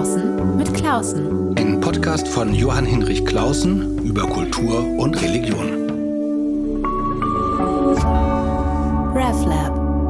Klausen mit Klausen. Ein Podcast von Johann Hinrich Clausen über Kultur und Religion. RevLab.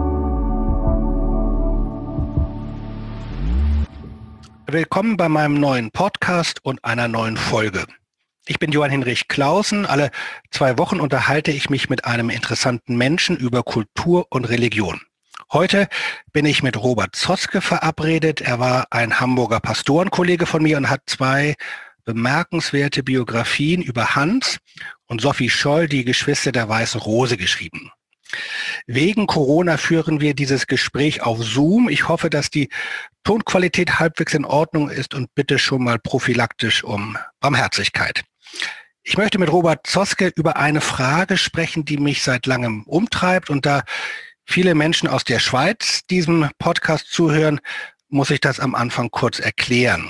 Willkommen bei meinem neuen Podcast und einer neuen Folge. Ich bin Johann Hinrich Clausen. Alle 2 Wochen unterhalte ich mich mit einem interessanten Menschen über Kultur und Religion. Heute bin ich mit Robert Zoske verabredet. Er war ein Hamburger Pastorenkollege von mir und hat 2 bemerkenswerte Biografien über Hans und Sophie Scholl, die Geschwister der Weißen Rose, geschrieben. Wegen Corona führen wir dieses Gespräch auf Zoom. Ich hoffe, dass die Tonqualität halbwegs in Ordnung ist und bitte schon mal prophylaktisch um Barmherzigkeit. Ich möchte mit Robert Zoske über eine Frage sprechen, die mich seit langem umtreibt, und da viele Menschen aus der Schweiz diesem Podcast zuhören, muss ich das am Anfang kurz erklären.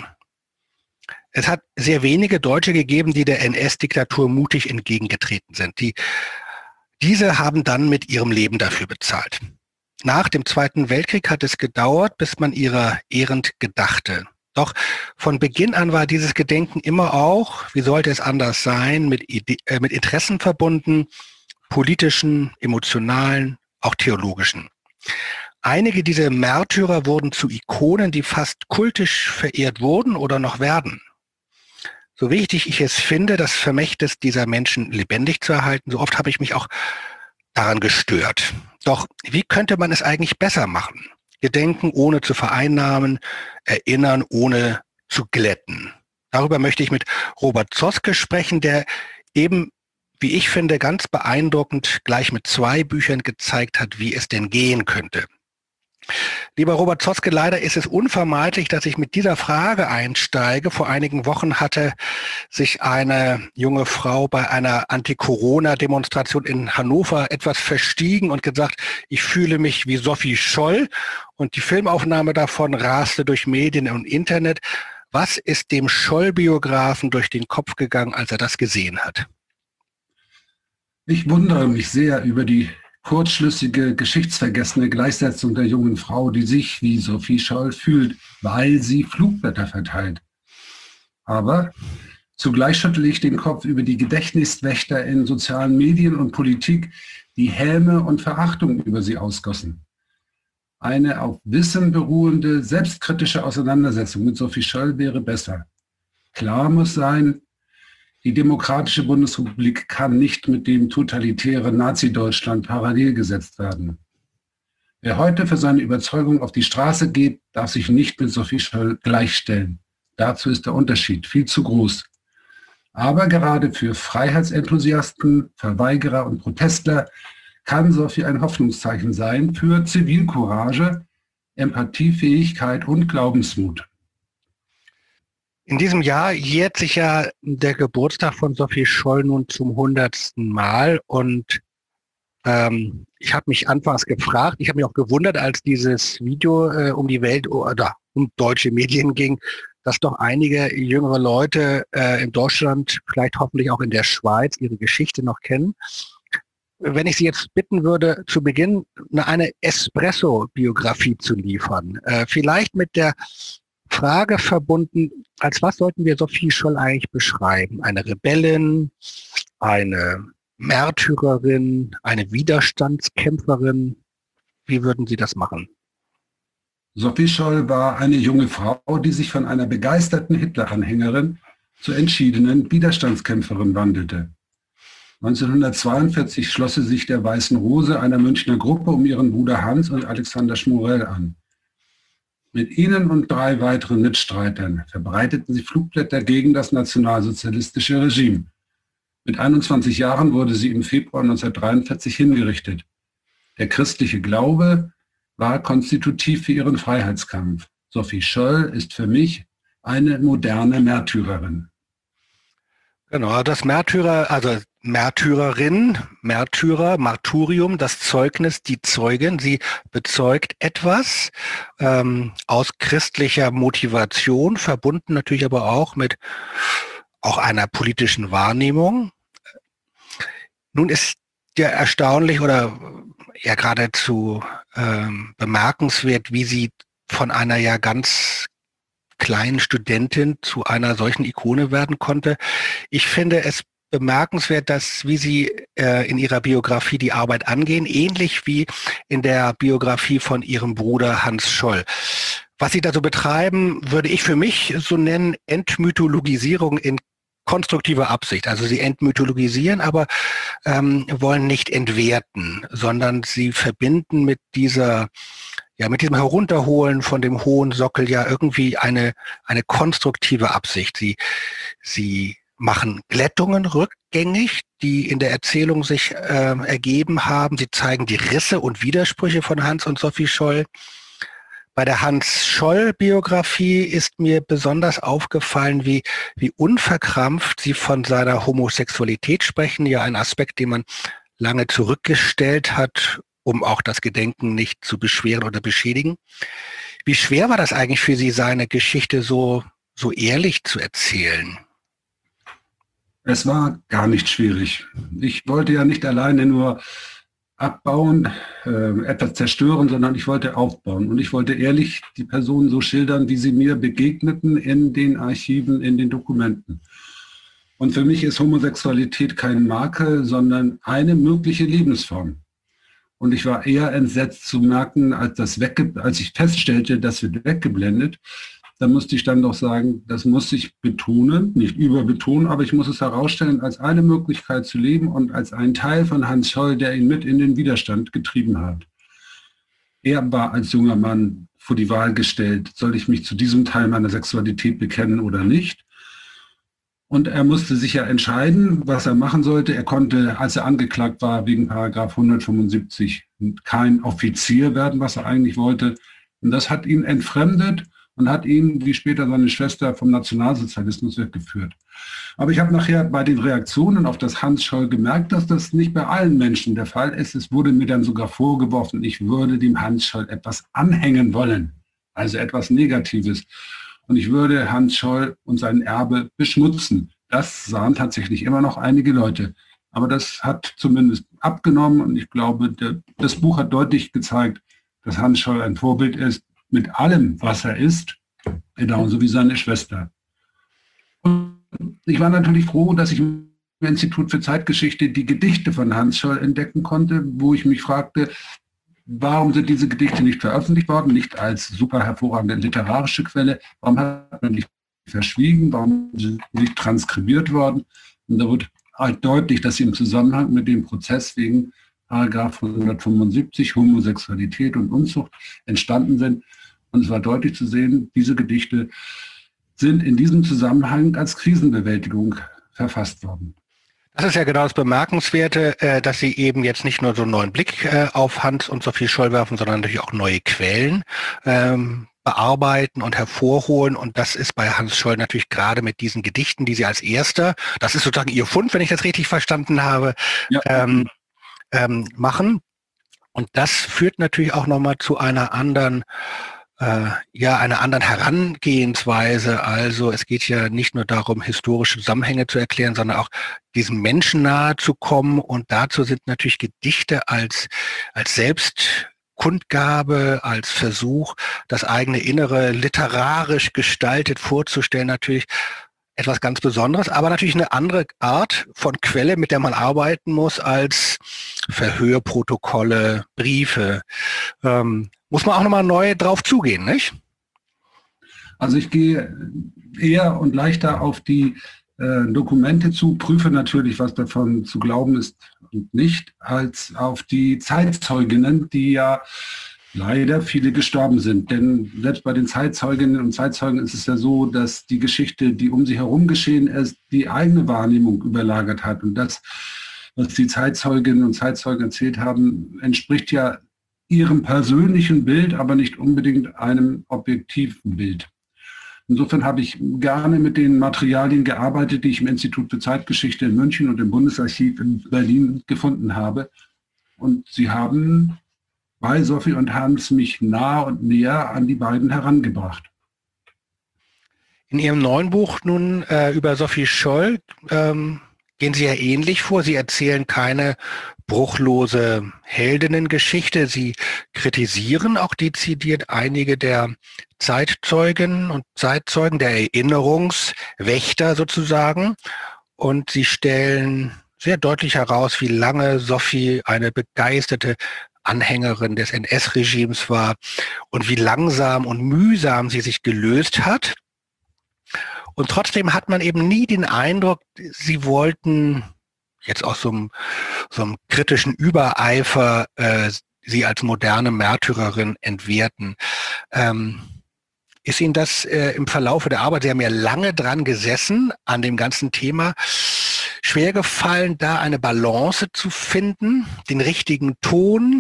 Es hat sehr wenige Deutsche gegeben, die der NS-Diktatur mutig entgegengetreten sind. Diese haben dann mit ihrem Leben dafür bezahlt. Nach dem Zweiten Weltkrieg hat es gedauert, bis man ihrer ehrend gedachte. Doch von Beginn an war dieses Gedenken immer auch, wie sollte es anders sein, mit Interessen verbunden, politischen, emotionalen, auch theologischen. Einige dieser Märtyrer wurden zu Ikonen, die fast kultisch verehrt wurden oder noch werden. So wichtig ich es finde, das Vermächtnis dieser Menschen lebendig zu erhalten, so oft habe ich mich auch daran gestört. Doch wie könnte man es eigentlich besser machen? Gedenken ohne zu vereinnahmen, erinnern ohne zu glätten. Darüber möchte ich mit Robert Zoske sprechen, der eben, wie ich finde, ganz beeindruckend gleich mit 2 Büchern gezeigt hat, wie es denn gehen könnte. Lieber Robert Zoske, leider ist es unvermeidlich, dass ich mit dieser Frage einsteige. Vor einigen Wochen hatte sich eine junge Frau bei einer Anti-Corona-Demonstration in Hannover etwas verstiegen und gesagt, ich fühle mich wie Sophie Scholl, und die Filmaufnahme davon raste durch Medien und Internet. Was ist dem Scholl-Biografen durch den Kopf gegangen, als er das gesehen hat? Ich wundere mich sehr über die kurzschlüssige, geschichtsvergessene Gleichsetzung der jungen Frau, die sich wie Sophie Scholl fühlt, weil sie Flugblätter verteilt. Aber zugleich schüttle ich den Kopf über die Gedächtniswächter in sozialen Medien und Politik, die Häme und Verachtung über sie ausgossen. Eine auf Wissen beruhende, selbstkritische Auseinandersetzung mit Sophie Scholl wäre besser. Klar muss sein, die demokratische Bundesrepublik kann nicht mit dem totalitären Nazi-Deutschland parallel gesetzt werden. Wer heute für seine Überzeugung auf die Straße geht, darf sich nicht mit Sophie Scholl gleichstellen. Dazu ist der Unterschied viel zu groß. Aber gerade für Freiheitsenthusiasten, Verweigerer und Protestler kann Sophie ein Hoffnungszeichen sein für Zivilcourage, Empathiefähigkeit und Glaubensmut. In diesem Jahr jährt sich ja der Geburtstag von Sophie Scholl nun zum 100. Mal, und ich habe mich anfangs gefragt, ich habe mich auch gewundert, als dieses Video um die Welt oder um deutsche Medien ging, dass doch einige jüngere Leute in Deutschland, vielleicht hoffentlich auch in der Schweiz, ihre Geschichte noch kennen. Wenn ich Sie jetzt bitten würde, zu Beginn eine Espresso-Biografie zu liefern, vielleicht mit der Frage verbunden, als was sollten wir Sophie Scholl eigentlich beschreiben? Eine Rebellin, eine Märtyrerin, eine Widerstandskämpferin? Wie würden Sie das machen? Sophie Scholl war eine junge Frau, die sich von einer begeisterten Hitler-Anhängerin zur entschiedenen Widerstandskämpferin wandelte. 1942 schloss sie sich der Weißen Rose, einer Münchner Gruppe, um ihren Bruder Hans und Alexander Schmorell an. Mit ihnen und 3 weiteren Mitstreitern verbreiteten sie Flugblätter gegen das nationalsozialistische Regime. Mit 21 Jahren wurde sie im Februar 1943 hingerichtet. Der christliche Glaube war konstitutiv für ihren Freiheitskampf. Sophie Scholl ist für mich eine moderne Märtyrerin. Genau, das Märtyrerin, Märtyrer, Martyrium, das Zeugnis, die Zeugin, sie bezeugt etwas aus christlicher Motivation, verbunden natürlich aber auch mit auch einer politischen Wahrnehmung. Nun ist ja erstaunlich oder ja geradezu bemerkenswert, wie sie von einer ja ganz kleinen Studentin zu einer solchen Ikone werden konnte. Ich finde es bemerkenswert, dass, wie Sie in Ihrer Biografie die Arbeit angehen, ähnlich wie in der Biografie von Ihrem Bruder Hans Scholl. Was Sie da so betreiben, würde ich für mich so nennen, Entmythologisierung in konstruktiver Absicht. Also Sie entmythologisieren, aber wollen nicht entwerten, sondern Sie verbinden mit diesem Herunterholen von dem hohen Sockel ja irgendwie eine konstruktive Absicht. Sie machen Glättungen rückgängig, die in der Erzählung sich ergeben haben. Sie zeigen die Risse und Widersprüche von Hans und Sophie Scholl. Bei der Hans-Scholl-Biografie ist mir besonders aufgefallen, wie unverkrampft Sie von seiner Homosexualität sprechen, ja ein Aspekt, den man lange zurückgestellt hat, um auch das Gedenken nicht zu beschweren oder beschädigen. Wie schwer war das eigentlich für Sie, seine Geschichte so ehrlich zu erzählen? Es war gar nicht schwierig. Ich wollte ja nicht alleine nur abbauen, etwas zerstören, sondern ich wollte aufbauen. Und ich wollte ehrlich die Personen so schildern, wie sie mir begegneten in den Archiven, in den Dokumenten. Und für mich ist Homosexualität keine Marke, sondern eine mögliche Lebensform. Und ich war eher entsetzt zu merken, als ich feststellte, das wird weggeblendet. Da musste ich dann doch sagen, das muss ich betonen, nicht überbetonen, aber ich muss es herausstellen, als eine Möglichkeit zu leben und als ein Teil von Hans Scholl, der ihn mit in den Widerstand getrieben hat. Er war als junger Mann vor die Wahl gestellt, soll ich mich zu diesem Teil meiner Sexualität bekennen oder nicht? Und er musste sich ja entscheiden, was er machen sollte. Er konnte, als er angeklagt war, wegen Paragraph 175 kein Offizier werden, was er eigentlich wollte. Und das hat ihn entfremdet und hat ihn, wie später seine Schwester, vom Nationalsozialismus weggeführt. Aber ich habe nachher bei den Reaktionen auf das Hans Scholl gemerkt, dass das nicht bei allen Menschen der Fall ist. Es wurde mir dann sogar vorgeworfen, ich würde dem Hans Scholl etwas anhängen wollen, also etwas Negatives. Und ich würde Hans Scholl und sein Erbe beschmutzen. Das sahen tatsächlich immer noch einige Leute. Aber das hat zumindest abgenommen und ich glaube, das Buch hat deutlich gezeigt, dass Hans Scholl ein Vorbild ist, mit allem, was er ist, genauso wie seine Schwester. Und ich war natürlich froh, dass ich im Institut für Zeitgeschichte die Gedichte von Hans Scholl entdecken konnte, wo ich mich fragte, warum sind diese Gedichte nicht veröffentlicht worden, nicht als super hervorragende literarische Quelle, warum hat man die verschwiegen, warum sind sie nicht transkribiert worden? Und da wird halt deutlich, dass sie im Zusammenhang mit dem Prozess wegen Paragraph 175 Homosexualität und Unzucht entstanden sind. Und es war deutlich zu sehen, diese Gedichte sind in diesem Zusammenhang als Krisenbewältigung verfasst worden. Das ist ja genau das Bemerkenswerte, dass Sie eben jetzt nicht nur so einen neuen Blick auf Hans und Sophie Scholl werfen, sondern natürlich auch neue Quellen bearbeiten und hervorholen. Und das ist bei Hans Scholl natürlich gerade mit diesen Gedichten, die Sie als erster, das ist sozusagen Ihr Fund, wenn ich das richtig verstanden habe, ja. Machen. Und das führt natürlich auch nochmal zu einer anderen einer anderen Herangehensweise. Also es geht ja nicht nur darum, historische Zusammenhänge zu erklären, sondern auch diesem Menschen nahe zu kommen. Und dazu sind natürlich Gedichte als Selbstkundgabe, als Versuch, das eigene Innere literarisch gestaltet vorzustellen, natürlich etwas ganz Besonderes, aber natürlich eine andere Art von Quelle, mit der man arbeiten muss, als Verhörprotokolle, Briefe. Muss man auch nochmal neu drauf zugehen, nicht? Also ich gehe eher und leichter auf die Dokumente zu, prüfe natürlich, was davon zu glauben ist und nicht, als auf die Zeitzeuginnen, die ja leider viele gestorben sind. Denn selbst bei den Zeitzeuginnen und Zeitzeugen ist es ja so, dass die Geschichte, die um sie herum geschehen ist, die eigene Wahrnehmung überlagert hat. Und das, was die Zeitzeuginnen und Zeitzeugen erzählt haben, entspricht ja ihrem persönlichen Bild, aber nicht unbedingt einem objektiven Bild. Insofern habe ich gerne mit den Materialien gearbeitet, die ich im Institut für Zeitgeschichte in München und im Bundesarchiv in Berlin gefunden habe. Und sie haben bei Sophie und Hans mich nah und näher an die beiden herangebracht. In Ihrem neuen Buch nun über Sophie Scholl gehen Sie ja ähnlich vor. Sie erzählen keine bruchlose Heldinnengeschichte. Sie kritisieren auch dezidiert einige der Zeitzeugen und Zeitzeugen, der Erinnerungswächter sozusagen. Und sie stellen sehr deutlich heraus, wie lange Sophie eine begeisterte Anhängerin des NS-Regimes war und wie langsam und mühsam sie sich gelöst hat. Und trotzdem hat man eben nie den Eindruck, sie wollten jetzt aus so einem kritischen Übereifer sie als moderne Märtyrerin entwerten. Ist Ihnen das im Verlaufe der Arbeit, Sie haben ja lange dran gesessen, an dem ganzen Thema, schwer gefallen, da eine Balance zu finden, den richtigen Ton?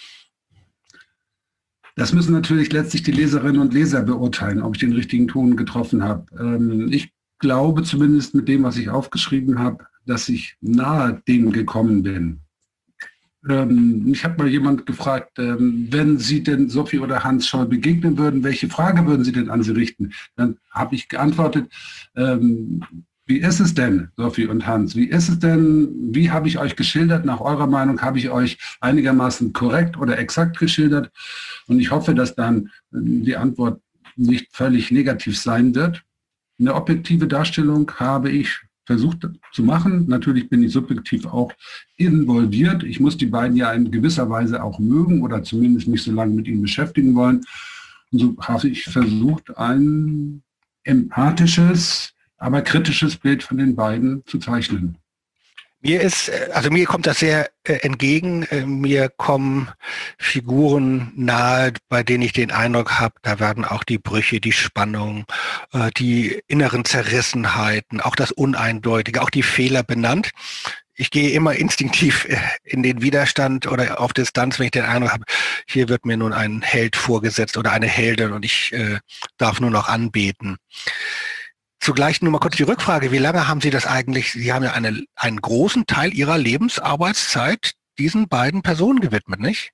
Das müssen natürlich letztlich die Leserinnen und Leser beurteilen, ob ich den richtigen Ton getroffen habe. Ich glaube zumindest mit dem, was ich aufgeschrieben habe, dass ich nahe dem gekommen bin. Ich habe mal jemand gefragt, wenn Sie denn Sophie oder Hans Scholl begegnen würden, welche Frage würden Sie denn an sie richten? Dann habe ich geantwortet, wie ist es denn, Sophie und Hans? Wie ist es denn, wie habe ich euch geschildert? Nach eurer Meinung habe ich euch einigermaßen korrekt oder exakt geschildert? Und ich hoffe, dass dann die Antwort nicht völlig negativ sein wird. Eine objektive Darstellung habe ich versucht zu machen. Natürlich bin ich subjektiv auch involviert. Ich muss die beiden ja in gewisser Weise auch mögen oder zumindest mich so lange mit ihnen beschäftigen wollen. Und so habe ich versucht, ein empathisches, aber kritisches Bild von den beiden zu zeichnen. Mir kommt das sehr entgegen. Mir kommen Figuren nahe, bei denen ich den Eindruck habe, da werden auch die Brüche, die Spannung, die inneren Zerrissenheiten, auch das Uneindeutige, auch die Fehler benannt. Ich gehe immer instinktiv in den Widerstand oder auf Distanz, wenn ich den Eindruck habe, hier wird mir nun ein Held vorgesetzt oder eine Heldin und ich darf nur noch anbeten. Zugleich nur mal kurz die Rückfrage, wie lange haben Sie das eigentlich, Sie haben ja einen großen Teil Ihrer Lebensarbeitszeit diesen beiden Personen gewidmet, nicht?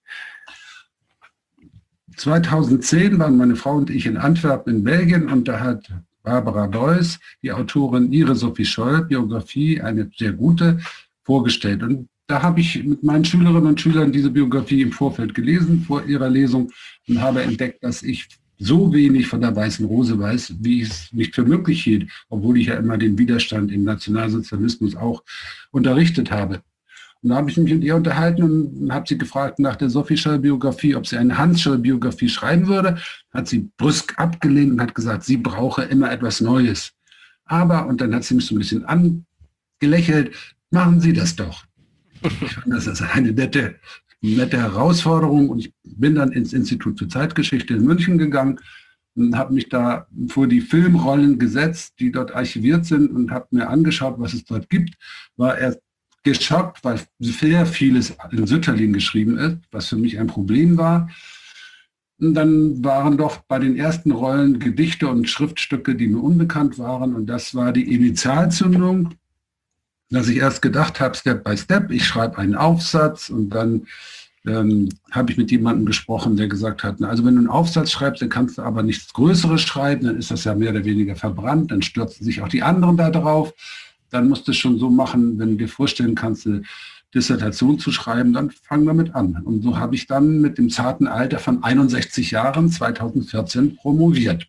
2010 waren meine Frau und ich in Antwerpen in Belgien und da hat Barbara Deuss, die Autorin, ihre Sophie Scholl Biografie, eine sehr gute, vorgestellt. Und da habe ich mit meinen Schülerinnen und Schülern diese Biografie im Vorfeld gelesen, vor ihrer Lesung, und habe entdeckt, dass ich so wenig von der Weißen Rose weiß, wie ich es nicht für möglich hielt, obwohl ich ja immer den Widerstand im Nationalsozialismus auch unterrichtet habe. Und da habe ich mich mit ihr unterhalten und habe sie gefragt nach der Sophie Scholl-Biografie, ob sie eine Hans Scholl-Biografie schreiben würde. Hat sie brüsk abgelehnt und hat gesagt, sie brauche immer etwas Neues. Aber, und dann hat sie mich so ein bisschen angelächelt, machen Sie das doch. Ich fand, das ist eine nette Herausforderung, und ich bin dann ins Institut für Zeitgeschichte in München gegangen und habe mich da vor die Filmrollen gesetzt, die dort archiviert sind, und habe mir angeschaut, was es dort gibt. War erst geschockt, weil sehr vieles in Sütterlin geschrieben ist, was für mich ein Problem war. Und dann waren doch bei den ersten Rollen Gedichte und Schriftstücke, die mir unbekannt waren, und das war die Initialzündung, dass ich erst gedacht habe, Step by Step, ich schreibe einen Aufsatz, und dann habe ich mit jemandem gesprochen, der gesagt hat, na, also wenn du einen Aufsatz schreibst, dann kannst du aber nichts Größeres schreiben, dann ist das ja mehr oder weniger verbrannt, dann stürzen sich auch die anderen da drauf, dann musst du es schon so machen, wenn du dir vorstellen kannst, eine Dissertation zu schreiben, dann fangen wir mit an. Und so habe ich dann mit dem zarten Alter von 61 Jahren 2014 promoviert.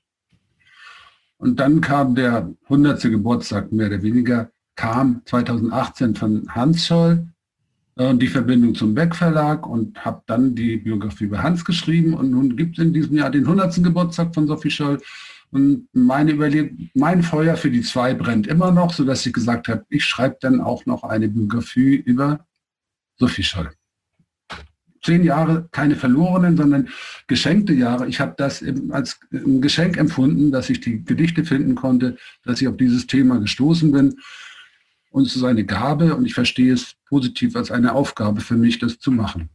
Und dann kam der 100. Geburtstag, mehr oder weniger, kam 2018 von Hans Scholl, die Verbindung zum Beck Verlag, und habe dann die Biografie über Hans geschrieben. Und nun gibt es in diesem Jahr den 100. Geburtstag von Sophie Scholl. Und mein Feuer für die zwei brennt immer noch, sodass ich gesagt habe, ich schreibe dann auch noch eine Biografie über Sophie Scholl. 10 Jahre, keine verlorenen, sondern geschenkte Jahre. Ich habe das als ein Geschenk empfunden, dass ich die Gedichte finden konnte, dass ich auf dieses Thema gestoßen bin. Und es ist eine Gabe, und ich verstehe es positiv als eine Aufgabe für mich, das zu machen.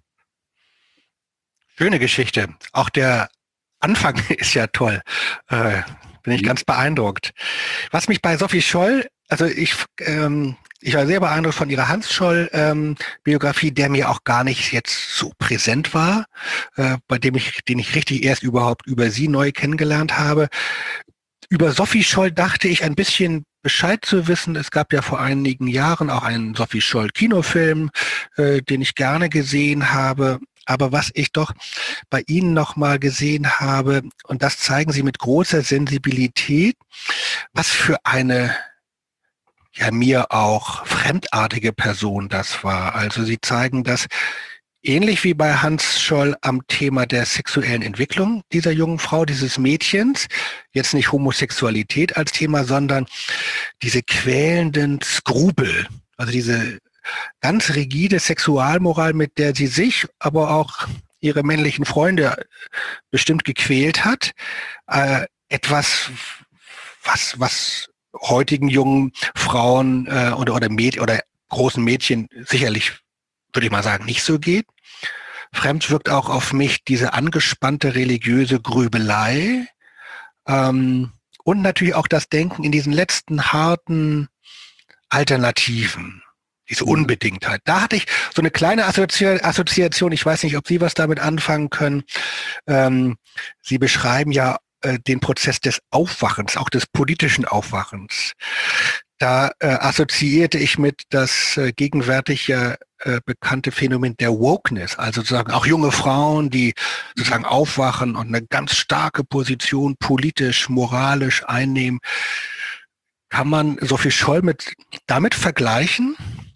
Schöne Geschichte. Auch der Anfang ist ja toll. Bin ich ganz beeindruckt. Was mich bei Sophie Scholl, also ich war sehr beeindruckt von ihrer Hans Scholl Biografie, der mir auch gar nicht jetzt so präsent war, den ich richtig erst überhaupt über sie neu kennengelernt habe. Über Sophie Scholl dachte ich ein bisschen Bescheid zu wissen. Es gab ja vor einigen Jahren auch einen Sophie Scholl-Kinofilm, den ich gerne gesehen habe. Aber was ich doch bei Ihnen nochmal gesehen habe, und das zeigen Sie mit großer Sensibilität, was für eine, ja mir auch fremdartige Person das war. Also Sie zeigen das ähnlich wie bei Hans Scholl am Thema der sexuellen Entwicklung dieser jungen Frau, dieses Mädchens, jetzt nicht Homosexualität als Thema, sondern diese quälenden Skrupel, also diese ganz rigide Sexualmoral, mit der sie sich, aber auch ihre männlichen Freunde bestimmt gequält hat. Etwas, was heutigen jungen Frauen oder großen Mädchen sicherlich, würde ich mal sagen, nicht so geht. Fremd wirkt auch auf mich diese angespannte religiöse Grübelei und natürlich auch das Denken in diesen letzten harten Alternativen, diese Unbedingtheit. Da hatte ich so eine kleine Assoziation, ich weiß nicht, ob Sie was damit anfangen können. Sie beschreiben ja den Prozess des Aufwachens, auch des politischen Aufwachens. Da assoziierte ich mit das gegenwärtige bekannte Phänomen der Wokeness, also sozusagen auch junge Frauen, die sozusagen aufwachen und eine ganz starke Position politisch, moralisch einnehmen. Kann man Sophie Scholl damit vergleichen?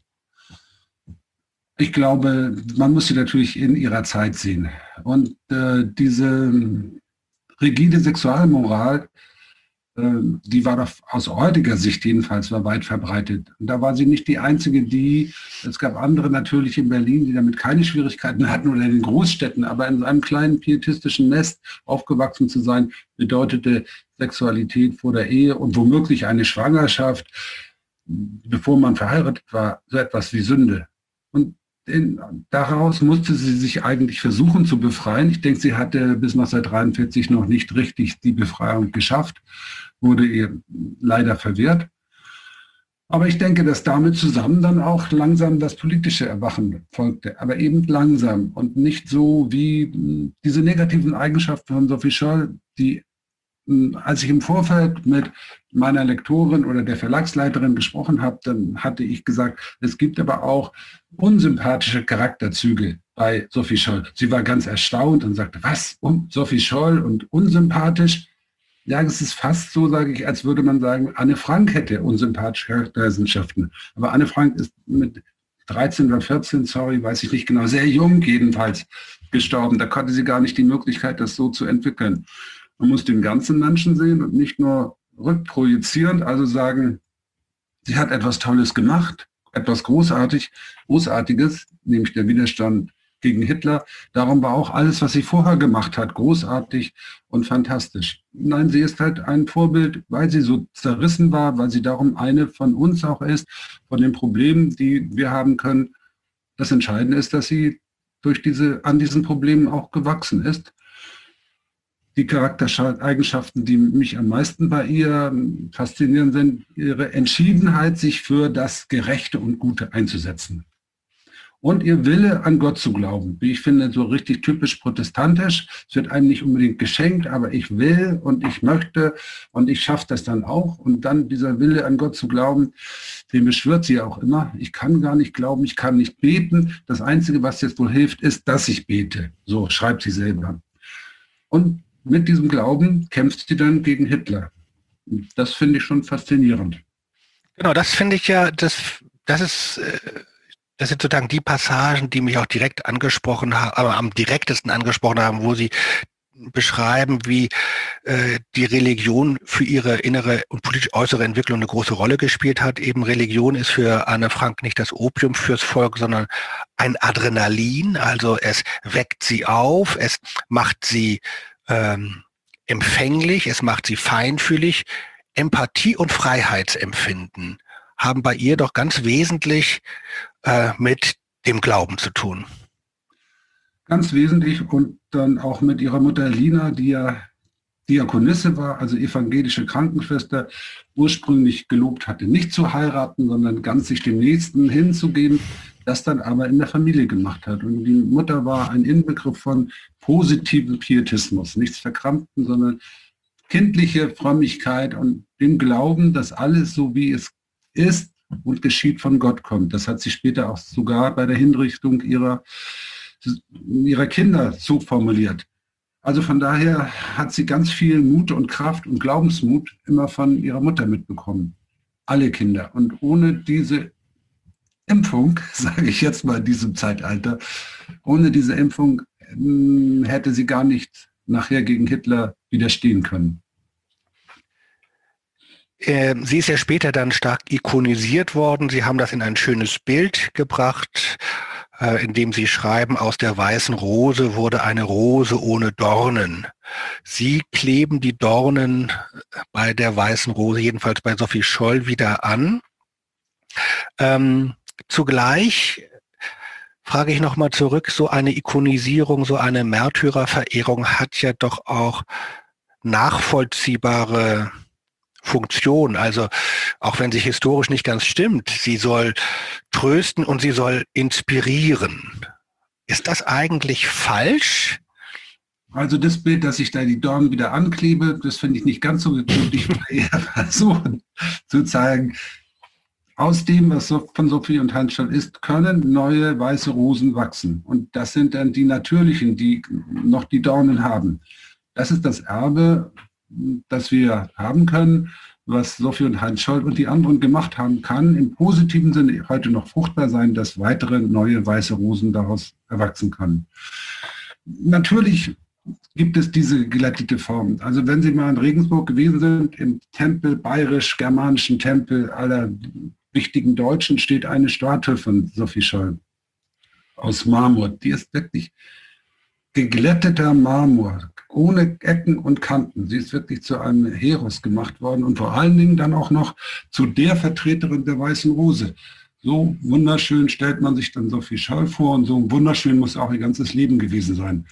Ich glaube, man muss sie natürlich in ihrer Zeit sehen. Und diese rigide Sexualmoral, die war doch aus heutiger Sicht jedenfalls war weit verbreitet. Und da war sie nicht die Einzige, es gab andere natürlich in Berlin, die damit keine Schwierigkeiten hatten oder in den Großstädten, aber in einem kleinen pietistischen Nest aufgewachsen zu sein, bedeutete Sexualität vor der Ehe und womöglich eine Schwangerschaft, bevor man verheiratet war, so etwas wie Sünde. Und daraus musste sie sich eigentlich versuchen zu befreien. Ich denke, sie hatte bis 1943 noch nicht richtig die Befreiung geschafft, wurde ihr leider verwehrt. Aber ich denke, dass damit zusammen dann auch langsam das politische Erwachen folgte, aber eben langsam und nicht so wie diese negativen Eigenschaften von Sophie Scholl, die, als ich im Vorfeld mit meiner Lektorin oder der Verlagsleiterin gesprochen habe, dann hatte ich gesagt, es gibt aber auch unsympathische Charakterzüge bei Sophie Scholl. Sie war ganz erstaunt und sagte, was, Sophie Scholl und unsympathisch? Ja, es ist fast so, sage ich, als würde man sagen, Anne Frank hätte unsympathische Charaktereigenschaften. Aber Anne Frank ist mit 13 oder 14, weiß ich nicht genau, sehr jung jedenfalls gestorben. Da konnte sie gar nicht die Möglichkeit, das so zu entwickeln. Man muss den ganzen Menschen sehen und nicht nur rückprojizierend, also sagen, sie hat etwas Tolles gemacht, etwas Großartiges, nämlich der Widerstand gegen Hitler. Darum war auch alles, was sie vorher gemacht hat, großartig und fantastisch. Nein, sie ist halt ein Vorbild, weil sie so zerrissen war, weil sie darum eine von uns auch ist, von den Problemen, die wir haben können. Das Entscheidende ist, dass sie an diesen Problemen auch gewachsen ist. Die Charaktereigenschaften, die mich am meisten bei ihr faszinieren, sind ihre Entschiedenheit, sich für das Gerechte und Gute einzusetzen. Und ihr Wille, an Gott zu glauben. Wie ich finde, so richtig typisch protestantisch. Es wird einem nicht unbedingt geschenkt, aber ich will und ich möchte und ich schaffe das dann auch. Und dann dieser Wille, an Gott zu glauben, den beschwört sie auch immer. Ich kann gar nicht glauben, ich kann nicht beten. Das Einzige, was jetzt wohl hilft, ist, dass ich bete. So schreibt sie selber. Und mit diesem Glauben kämpft sie dann gegen Hitler. Das finde ich schon faszinierend. Genau, das finde ich ja, das sind sozusagen die Passagen, die mich auch direkt angesprochen haben, aber am direktesten angesprochen haben, wo sie beschreiben, wie die Religion für ihre innere und politisch äußere Entwicklung eine große Rolle gespielt hat. Eben Religion ist für Anne Frank nicht das Opium fürs Volk, sondern ein Adrenalin. Also es weckt sie auf, es macht sie empfänglich, es macht sie feinfühlig. Empathie und Freiheitsempfinden haben bei ihr doch ganz wesentlich mit dem Glauben zu tun. Ganz wesentlich und dann auch mit ihrer Mutter Lina, die ja Diakonisse war, also evangelische Krankenschwester, ursprünglich gelobt hatte, nicht zu heiraten, sondern ganz sich dem Nächsten hinzugeben, das dann aber in der Familie gemacht hat. Und die Mutter war ein Inbegriff von positivem Pietismus, nichts Verkrampften, sondern kindliche Frömmigkeit und dem Glauben, dass alles so wie es ist und geschieht von Gott kommt. Das hat sie später auch sogar bei der Hinrichtung ihrer Kinder so formuliert. Also von daher hat sie ganz viel Mut und Kraft und Glaubensmut immer von ihrer Mutter mitbekommen. Alle Kinder. Und ohne diese Impfung, sage ich jetzt mal in diesem Zeitalter, ohne diese Impfung hätte sie gar nicht nachher gegen Hitler widerstehen können. Sie ist ja später dann stark ikonisiert worden. Sie haben das in ein schönes Bild gebracht, in dem Sie schreiben, aus der weißen Rose wurde eine Rose ohne Dornen. Sie kleben die Dornen bei der weißen Rose, jedenfalls bei Sophie Scholl, wieder an. Zugleich frage ich nochmal zurück, so eine Ikonisierung, so eine Märtyrerverehrung hat ja doch auch nachvollziehbare Funktion, also auch wenn sie historisch nicht ganz stimmt, sie soll trösten und sie soll inspirieren. Ist das eigentlich falsch? Also das Bild, dass ich da die Dornen wieder anklebe, das finde ich nicht ganz so gut. Ich würde eher versuchen zu zeigen, aus dem, was von Sophie und Hans Scholl ist, können neue weiße Rosen wachsen. Und das sind dann die natürlichen, die noch die Dornen haben. Das ist das Erbe, das wir haben können, was Sophie und Heinz Scholl und die anderen gemacht haben, kann im positiven Sinne heute noch fruchtbar sein, dass weitere neue weiße Rosen daraus erwachsen können. Natürlich gibt es diese geglättete Form. Also wenn Sie mal in Regensburg gewesen sind, im Tempel, bayerisch-germanischen Tempel aller wichtigen Deutschen, steht eine Statue von Sophie Scholl aus Marmor. Die ist wirklich geglätteter Marmor, ohne Ecken und Kanten. Sie ist wirklich zu einem Heros gemacht worden und vor allen Dingen dann auch noch zu der Vertreterin der Weißen Rose. So wunderschön stellt man sich dann Sophie Scholl vor und so wunderschön muss auch ihr ganzes Leben gewesen sein.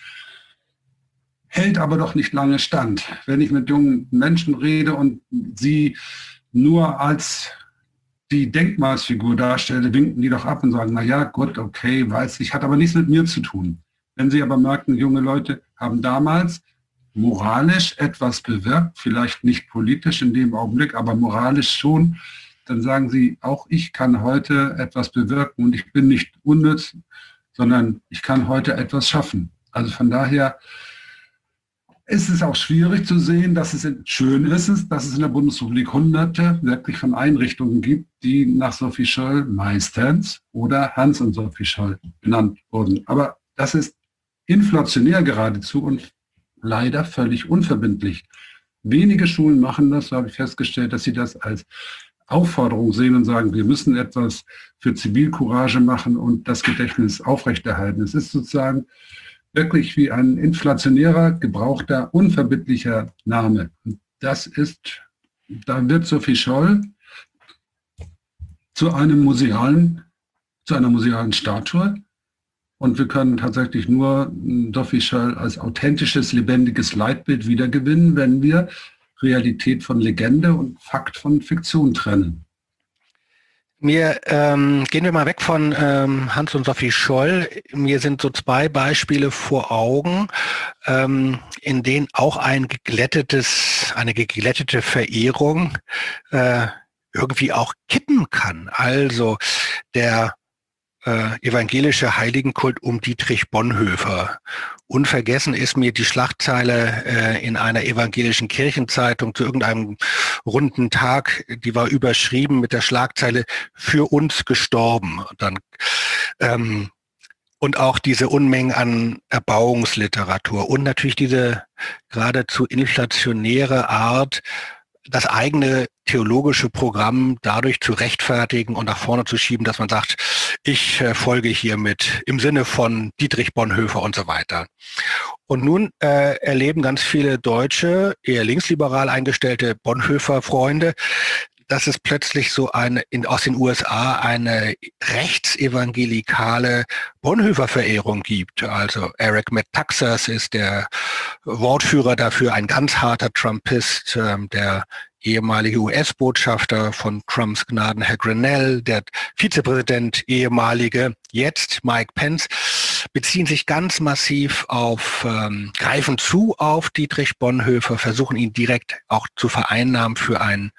Hält aber doch nicht lange stand. Wenn ich mit jungen Menschen rede und sie nur als die Denkmalsfigur darstelle, winken die doch ab und sagen, na ja, gut, okay, weiß ich, hat aber nichts mit mir zu tun. Wenn Sie aber merken, junge Leute haben damals moralisch etwas bewirkt, vielleicht nicht politisch in dem Augenblick, aber moralisch schon, dann sagen Sie, auch ich kann heute etwas bewirken und ich bin nicht unnütz, sondern ich kann heute etwas schaffen. Also von daher ist es auch schwierig zu sehen, dass schön ist es, dass es in der Bundesrepublik Hunderte wirklich von Einrichtungen gibt, die nach Sophie Scholl meistens oder Hans und Sophie Scholl benannt wurden. Aber das ist inflationär geradezu und leider völlig unverbindlich. Wenige Schulen machen das, so habe ich festgestellt, dass sie das als Aufforderung sehen und sagen, wir müssen etwas für Zivilcourage machen und das Gedächtnis aufrechterhalten. Es ist sozusagen wirklich wie ein inflationärer, gebrauchter, unverbindlicher Name. Und das ist, da wird Sophie Scholl zu einer musealen Statue. Und wir können tatsächlich nur Sophie Scholl als authentisches, lebendiges Leitbild wiedergewinnen, wenn wir Realität von Legende und Fakt von Fiktion trennen. Gehen wir mal weg von Hans und Sophie Scholl. Mir sind so zwei Beispiele vor Augen, in denen auch eine geglättete Verehrung irgendwie auch kippen kann. Also der evangelische Heiligenkult um Dietrich Bonhoeffer. Unvergessen ist mir die Schlagzeile in einer evangelischen Kirchenzeitung zu irgendeinem runden Tag, die war überschrieben mit der Schlagzeile "Für uns gestorben". Und auch diese Unmengen an Erbauungsliteratur und natürlich diese geradezu inflationäre Art, das eigene theologische Programm dadurch zu rechtfertigen und nach vorne zu schieben, dass man sagt, ich folge hiermit im Sinne von Dietrich Bonhoeffer und so weiter. Und nun erleben ganz viele Deutsche, eher linksliberal eingestellte Bonhoeffer-Freunde, dass es plötzlich so aus den USA eine rechtsevangelikale Bonhoeffer-Verehrung gibt. Also Eric Metaxas ist der Wortführer dafür, ein ganz harter Trumpist, der ehemalige US-Botschafter von Trumps Gnaden, Herr Grenell, der Vizepräsident, ehemalige, jetzt Mike Pence, beziehen sich ganz massiv greifen zu auf Dietrich Bonhoeffer, versuchen ihn direkt auch zu vereinnahmen für einen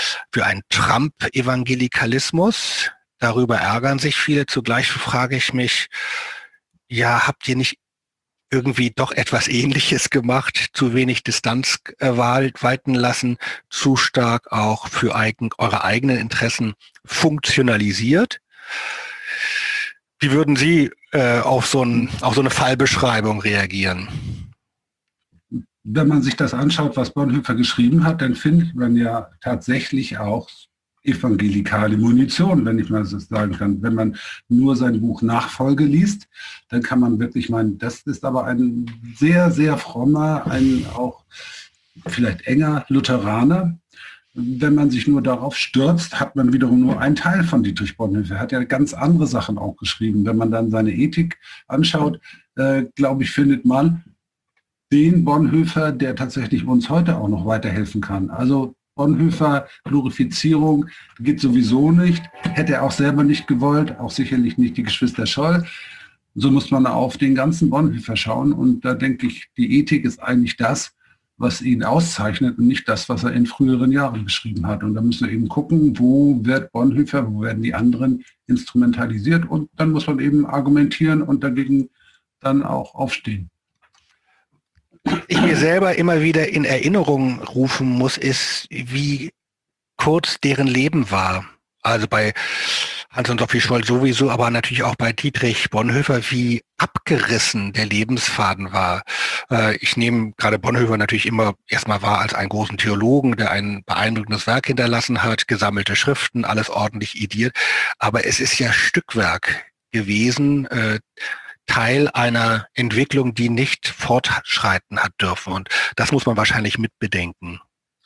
Trump-Evangelikalismus. Darüber ärgern sich viele. Zugleich frage ich mich, ja, habt ihr nicht irgendwie doch etwas Ähnliches gemacht, zu wenig Distanz walten lassen, zu stark auch für eure eigenen Interessen funktionalisiert? Wie würden Sie auf so eine Fallbeschreibung reagieren? Wenn man sich das anschaut, was Bonhoeffer geschrieben hat, dann findet man ja tatsächlich auch evangelikale Munition, wenn ich mal so sagen kann. Wenn man nur sein Buch Nachfolge liest, dann kann man wirklich meinen, das ist aber ein sehr, sehr frommer, ein auch vielleicht enger Lutheraner. Wenn man sich nur darauf stürzt, hat man wiederum nur einen Teil von Dietrich Bonhoeffer. Er hat ja ganz andere Sachen auch geschrieben. Wenn man dann seine Ethik anschaut, glaube ich, findet man den Bonhoeffer, der tatsächlich uns heute auch noch weiterhelfen kann. Also Bonhoeffer, Glorifizierung geht sowieso nicht. Hätte er auch selber nicht gewollt, auch sicherlich nicht die Geschwister Scholl. So muss man auf den ganzen Bonhoeffer schauen. Und da denke ich, die Ethik ist eigentlich das, was ihn auszeichnet und nicht das, was er in früheren Jahren beschrieben hat. Und da müssen wir eben gucken, wo wird Bonhoeffer, wo werden die anderen instrumentalisiert. Und dann muss man eben argumentieren und dagegen dann auch aufstehen. Ich mir selber immer wieder in Erinnerung rufen muss, ist, wie kurz deren Leben war. Also bei Hans und Sophie Scholl sowieso, aber natürlich auch bei Dietrich Bonhoeffer, wie abgerissen der Lebensfaden war. Ich nehme gerade Bonhoeffer natürlich immer erstmal wahr als einen großen Theologen, der ein beeindruckendes Werk hinterlassen hat, gesammelte Schriften, alles ordentlich ediert. Aber es ist ja Stückwerk gewesen, Teil einer Entwicklung, die nicht fortschreiten hat dürfen. Und das muss man wahrscheinlich mitbedenken.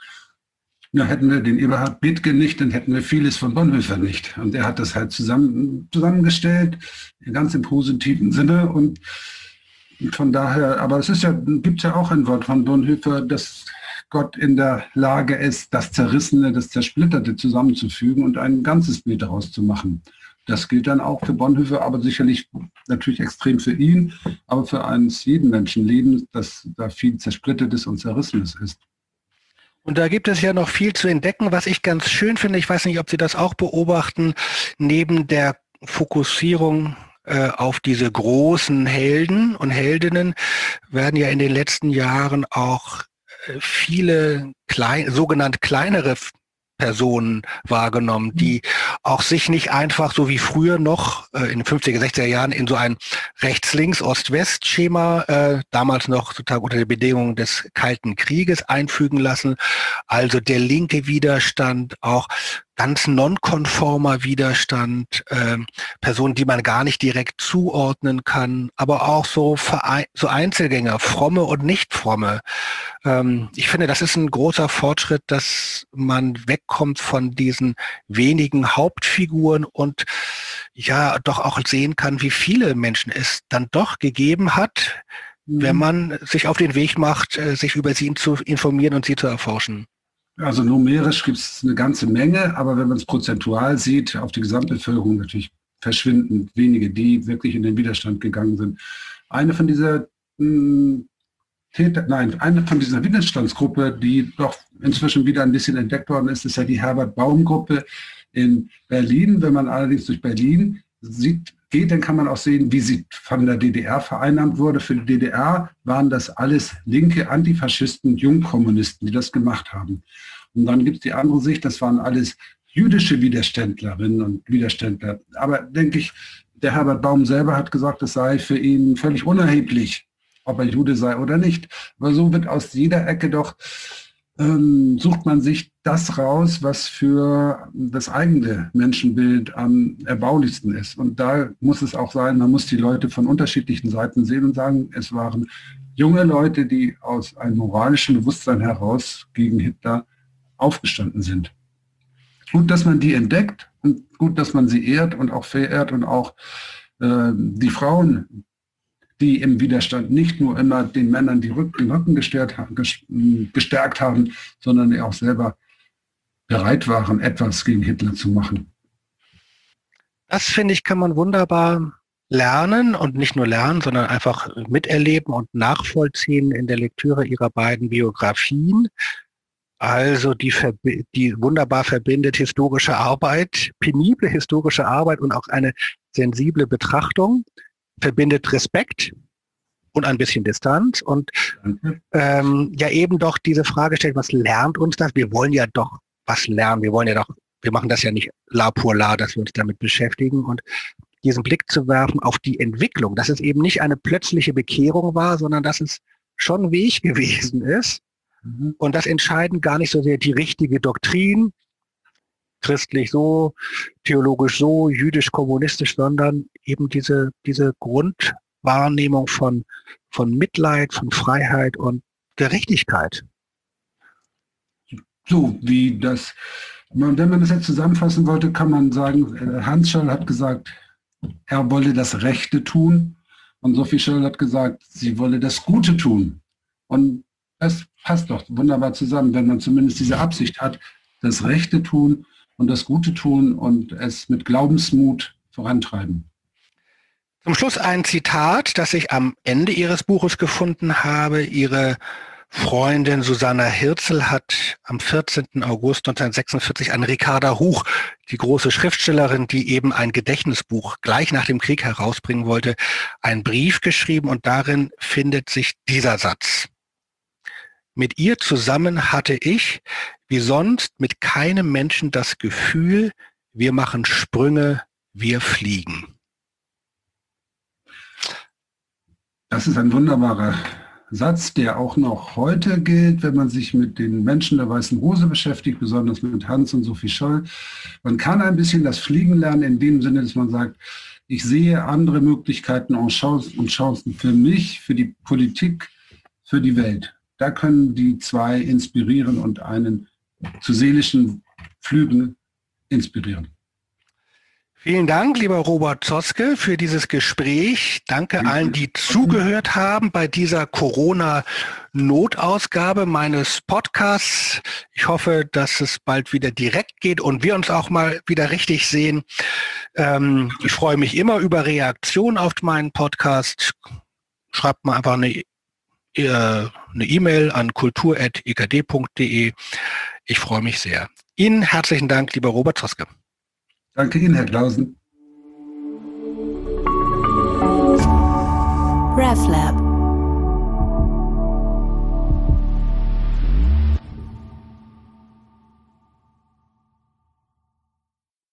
Ja, hätten wir den Eberhard Bethge nicht, dann hätten wir vieles von Bonhoeffer nicht. Und er hat das halt zusammengestellt, ganz im positiven Sinne. Und von daher, aber es ist ja, gibt ja auch ein Wort von Bonhoeffer, dass Gott in der Lage ist, das Zerrissene, das Zersplitterte zusammenzufügen und ein ganzes Bild daraus zu machen. Das gilt dann auch für Bonhoeffer, aber sicherlich natürlich extrem für ihn, aber für eines jeden Menschenlebens, dass da viel Zersplittertes und Zerrissenes ist. Und da gibt es ja noch viel zu entdecken, was ich ganz schön finde. Ich weiß nicht, ob Sie das auch beobachten, neben der Fokussierung auf diese großen Helden und Heldinnen werden ja in den letzten Jahren auch viele sogenannte kleinere Personen wahrgenommen, die auch sich nicht einfach so wie früher noch in den 50er, 60er Jahren in so ein Rechts-Links, Ost-West-Schema damals noch sozusagen unter den Bedingungen des Kalten Krieges einfügen lassen. Also der linke Widerstand, auch ganz nonkonformer Widerstand, Personen, die man gar nicht direkt zuordnen kann, aber auch so Einzelgänger, fromme und nicht fromme. Ich finde, das ist ein großer Fortschritt, dass man wegkommt von diesen wenigen Hauptfiguren und ja doch auch sehen kann, wie viele Menschen es dann doch gegeben hat, wenn man sich auf den Weg macht, sich über sie zu informieren und sie zu erforschen. Also numerisch gibt es eine ganze Menge, aber wenn man es prozentual sieht, auf die Gesamtbevölkerung natürlich verschwindend wenige, die wirklich in den Widerstand gegangen sind. Eine von dieser Widerstandsgruppe, die doch inzwischen wieder ein bisschen entdeckt worden ist, ist ja die Herbert-Baum-Gruppe in Berlin. Wenn man allerdings durch Berlin geht, dann kann man auch sehen, wie sie von der DDR vereinnahmt wurde. Für die DDR waren das alles linke Antifaschisten, Jungkommunisten, die das gemacht haben. Und dann gibt es die andere Sicht, das waren alles jüdische Widerständlerinnen und Widerständler. Aber denke ich, der Herbert Baum selber hat gesagt, es sei für ihn völlig unerheblich, ob er Jude sei oder nicht. Aber so wird aus jeder Ecke doch, sucht man sich das raus, was für das eigene Menschenbild am erbaulichsten ist. Und da muss es auch sein, man muss die Leute von unterschiedlichen Seiten sehen und sagen, es waren junge Leute, die aus einem moralischen Bewusstsein heraus gegen Hitler aufgestanden sind. Gut, dass man die entdeckt und gut, dass man sie ehrt und auch verehrt und auch die Frauen, die im Widerstand nicht nur immer den Männern den Rücken gestärkt haben, sondern die auch selber bereit waren, etwas gegen Hitler zu machen. Das, finde ich, kann man wunderbar lernen und nicht nur lernen, sondern einfach miterleben und nachvollziehen in der Lektüre ihrer beiden Biografien. Also die wunderbar verbindet historische Arbeit, penible historische Arbeit und auch eine sensible Betrachtung, verbindet Respekt und ein bisschen Distanz und ja eben doch diese Frage stellt, was lernt uns das? Wir wollen ja doch was lernen, wir machen das ja nicht la pour la, dass wir uns damit beschäftigen und diesen Blick zu werfen auf die Entwicklung, dass es eben nicht eine plötzliche Bekehrung war, sondern dass es schon ein Weg gewesen ist. Und das entscheiden gar nicht so sehr die richtige Doktrin, christlich so, theologisch so, jüdisch-kommunistisch, sondern eben diese Grundwahrnehmung von Mitleid, von Freiheit und Gerechtigkeit. So wie das, wenn man das jetzt zusammenfassen wollte, kann man sagen, Hans Scholl hat gesagt, er wolle das Rechte tun und Sophie Scholl hat gesagt, sie wolle das Gute tun. Und das passt doch wunderbar zusammen, wenn man zumindest diese Absicht hat, das Rechte tun und das Gute tun und es mit Glaubensmut vorantreiben. Zum Schluss ein Zitat, das ich am Ende Ihres Buches gefunden habe. Ihre Freundin Susanna Hirzel hat am 14. August 1946 an Ricarda Huch, die große Schriftstellerin, die eben ein Gedächtnisbuch gleich nach dem Krieg herausbringen wollte, einen Brief geschrieben und darin findet sich dieser Satz. Mit ihr zusammen hatte ich, wie sonst, mit keinem Menschen das Gefühl, wir machen Sprünge, wir fliegen. Das ist ein wunderbarer Satz, der auch noch heute gilt, wenn man sich mit den Menschen der Weißen Rose beschäftigt, besonders mit Hans und Sophie Scholl. Man kann ein bisschen das Fliegen lernen in dem Sinne, dass man sagt, ich sehe andere Möglichkeiten und Chancen für mich, für die Politik, für die Welt. Da können die zwei inspirieren und einen zu seelischen Flügen inspirieren. Vielen Dank, lieber Robert Zoske, für dieses Gespräch. Danke allen, die zugehört haben bei dieser Corona-Notausgabe meines Podcasts. Ich hoffe, dass es bald wieder direkt geht und wir uns auch mal wieder richtig sehen. Ich freue mich immer über Reaktionen auf meinen Podcast. Schreibt mal einfach eine E-Mail an kultur@ekd.de. Ich freue mich sehr. Ihnen herzlichen Dank, lieber Robert Zoske. Danke Ihnen, Herr Clausen. RefLab